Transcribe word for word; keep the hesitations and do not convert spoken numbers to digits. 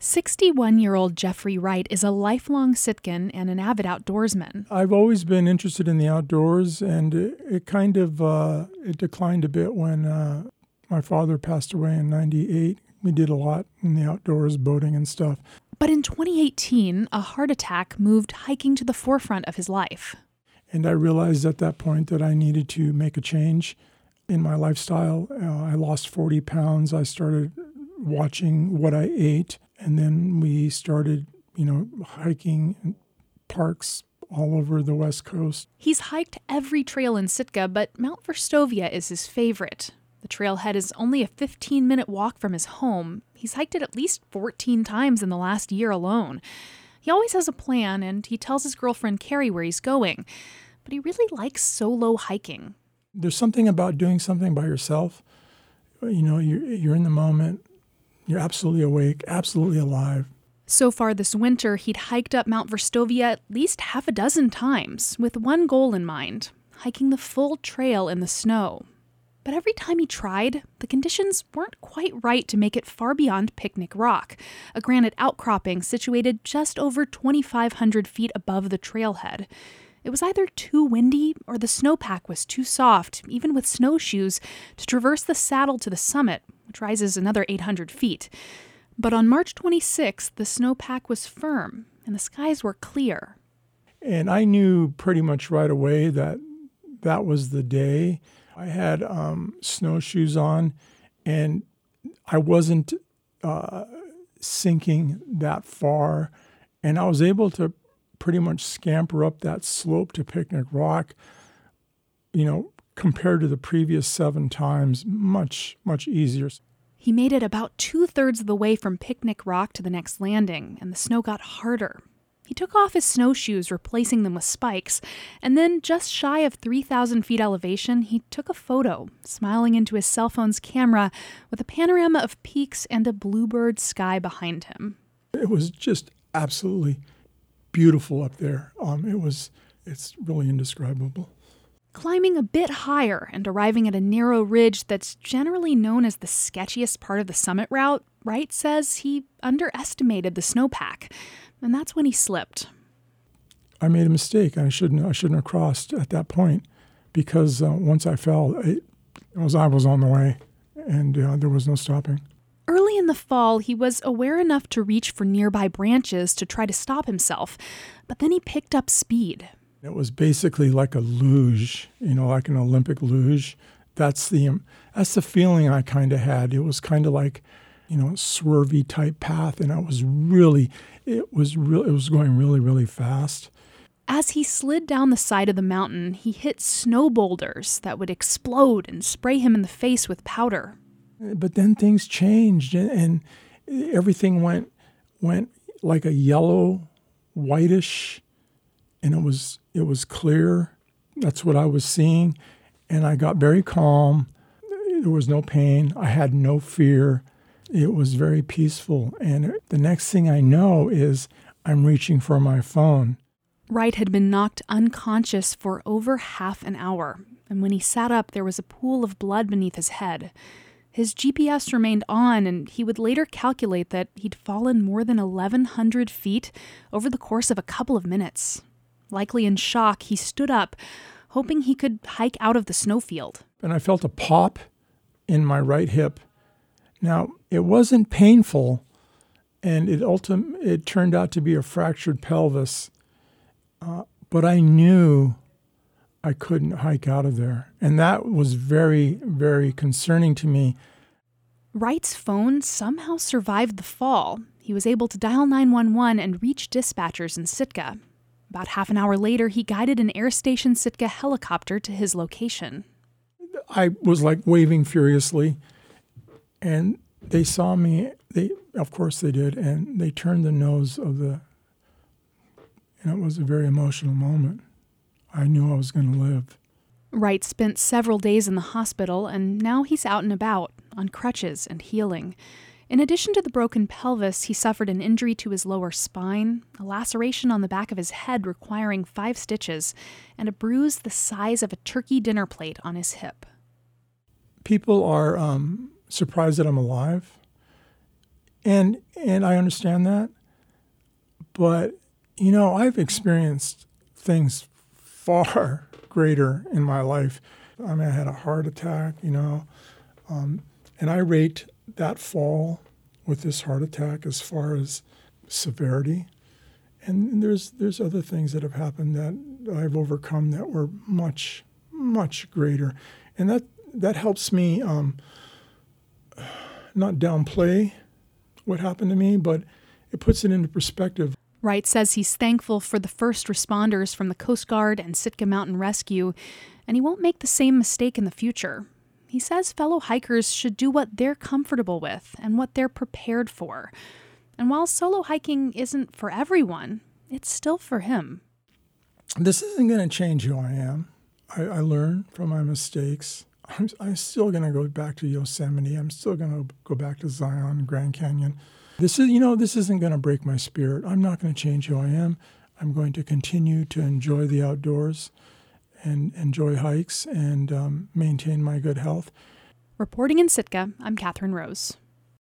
sixty-one-year-old Jeffrey Wright is a lifelong Sitkan and an avid outdoorsman. I've always been interested in the outdoors, and it, it kind of uh, it declined a bit when uh, my father passed away in ninety-eight. We did a lot in the outdoors, boating and stuff. But in twenty eighteen, a heart attack moved hiking to the forefront of his life. And I realized at that point that I needed to make a change in my lifestyle. Uh, I lost forty pounds. I started watching what I ate. And then we started, you know, hiking in parks all over the West Coast. He's hiked every trail in Sitka, but Mount Verstovia is his favorite. The trailhead is only a fifteen-minute walk from his home. He's hiked it at least fourteen times in the last year alone. He always has a plan, and he tells his girlfriend Carrie where he's going. But he really likes solo hiking. There's something about doing something by yourself. You know, you're, you're in the moment. You're absolutely awake, absolutely alive. So far this winter, he'd hiked up Mount Verstovia at least half a dozen times, with one goal in mind, hiking the full trail in the snow. But every time he tried, the conditions weren't quite right to make it far beyond Picnic Rock, a granite outcropping situated just over twenty-five hundred feet above the trailhead. It was either too windy or the snowpack was too soft, even with snowshoes, to traverse the saddle to the summit, which rises another eight hundred feet. But on March twenty-sixth, the snowpack was firm and the skies were clear. And I knew pretty much right away that that was the day. I had um, snowshoes on, and I wasn't uh, sinking that far. And I was able to pretty much scamper up that slope to Picnic Rock, you know, compared to the previous seven times, much, much easier. He made it about two-thirds of the way from Picnic Rock to the next landing, and the snow got harder. He took off his snowshoes, replacing them with spikes, and then, just shy of three thousand feet elevation, he took a photo, smiling into his cell phone's camera with a panorama of peaks and a bluebird sky behind him. It was just absolutely beautiful up there. Um, it was, it's really indescribable. Climbing a bit higher and arriving at a narrow ridge that's generally known as the sketchiest part of the summit route, Wright says he underestimated the snowpack, and that's when he slipped. I made a mistake. I shouldn't. I shouldn't have crossed at that point, because uh, once I fell, it, it was I was on the way, and uh, there was no stopping. Early in the fall, he was aware enough to reach for nearby branches to try to stop himself, but then he picked up speed. It was basically like a luge, you know, like an Olympic luge. That's the that's the feeling I kind of had. It was kind of like, you know, swervy type path, and I was really, it was real. It was going really, really fast. As he slid down the side of the mountain, he hit snow boulders that would explode and spray him in the face with powder. But then things changed, and, and everything went went like a yellow, whitish, and it was it was clear. That's what I was seeing, and I got very calm. There was no pain. I had no fear. It was very peaceful, and the next thing I know is I'm reaching for my phone. Wright had been knocked unconscious for over half an hour, and when he sat up, there was a pool of blood beneath his head. His G P S remained on, and he would later calculate that he'd fallen more than eleven hundred feet over the course of a couple of minutes. Likely in shock, he stood up, hoping he could hike out of the snowfield. And I felt a pop in my right hip. Now, it wasn't painful, and it ultim- it turned out to be a fractured pelvis, uh, but I knew I couldn't hike out of there. And that was very, very concerning to me. Wright's phone somehow survived the fall. He was able to dial nine one one and reach dispatchers in Sitka. About half an hour later, he guided an Air Station Sitka helicopter to his location. I was like waving furiously, and they saw me. They, of course they did, and they turned the nose of the, and it was a very emotional moment. I knew I was going to live. Wright spent several days in the hospital, and now he's out and about, on crutches and healing. In addition to the broken pelvis, he suffered an injury to his lower spine, a laceration on the back of his head requiring five stitches, and a bruise the size of a turkey dinner plate on his hip. People are um, surprised that I'm alive. And and I understand that. But, you know, I've experienced things far greater in my life. I mean, I had a heart attack, you know, um, and I rate that fall with this heart attack as far as severity. And there's there's other things that have happened that I've overcome that were much, much greater. And that, that helps me um, not downplay what happened to me, but it puts it into perspective. Wright says he's thankful for the first responders from the Coast Guard and Sitka Mountain Rescue, and he won't make the same mistake in the future. He says fellow hikers should do what they're comfortable with and what they're prepared for. And while solo hiking isn't for everyone, it's still for him. This isn't going to change who I am. I, I learn from my mistakes. I'm, I'm still going to go back to Yosemite. I'm still going to go back to Zion, Grand Canyon. This is, you know, this isn't going to break my spirit. I'm not going to change who I am. I'm going to continue to enjoy the outdoors and enjoy hikes and um, maintain my good health. Reporting in Sitka, I'm Catherine Rose.